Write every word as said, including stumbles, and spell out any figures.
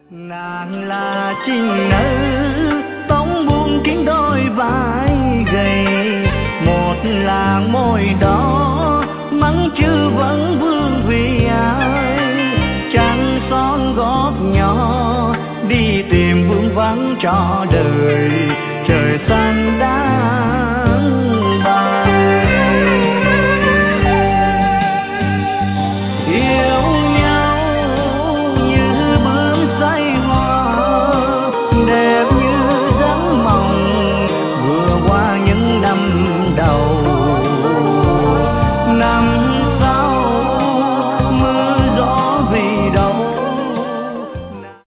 Nàng là trinh nữ tóc buông kín đôi vai gầy, một làng môi đỏ mắng chữ vẫn vương vì ai, chân son gót nhỏ đi tìm vương vắng cho đời, trời xanh đã